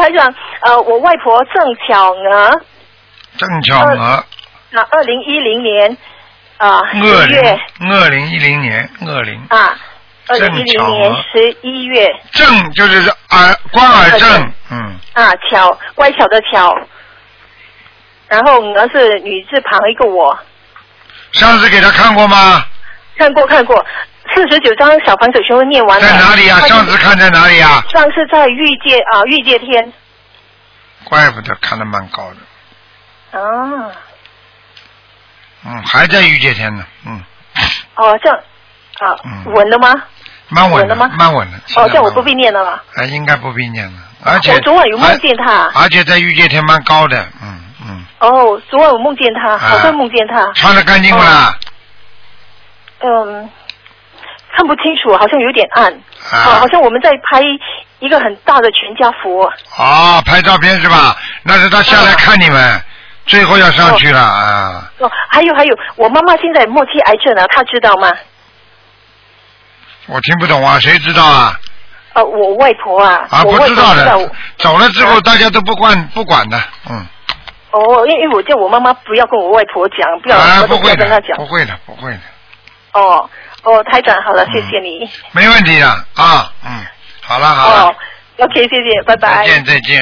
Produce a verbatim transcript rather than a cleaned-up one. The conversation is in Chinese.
台长，呃，我外婆郑巧娥， 郑巧娥， 那二零一零年啊十二月， 二零一零年，二零啊，二零一零年十一月， 郑就是耳关耳症，嗯， 啊，巧乖巧的巧，然后娥是女字旁一个我， 上次给他看过吗？ 看过看过。四十九张小房子全部念完了。 在哪里啊？上次看在哪里啊？ 上次在御界啊，御界天。 怪不得看得蛮高的。 啊。 嗯，还在御界天呢，嗯。 哦，这样啊， 嗯、 稳了吗？ 蛮稳的吗？ 蛮稳的。 哦，这样我不必念了吧？ 啊，应该不必念了，而且我昨晚有梦见他。 而且在御界天蛮高的，嗯嗯。 哦，昨晚我梦见他，好像梦见他。 穿得干净吗？ 哦、嗯。看不清楚，好像有点暗，啊，好像我们在拍一个很大的全家福。 啊，拍照片是吧？那是他下来看你们，啊、最后要上去了、哦、啊。 哦，还有还有，我妈妈现在末期癌症啊，她知道吗？ 我听不懂啊，谁知道啊？ 呃，我外婆啊。 啊，不知道的，走了之后、啊、大家都不管不管的，嗯。 哦，因为我叫我妈妈不要跟我外婆讲，不要我都不要跟她讲。 不会的，不会的。 哦。哦，台长，好了，谢谢你。 没问题的啊，嗯，好了好了。 哦 ，OK， 谢谢，拜拜。 再见，再见。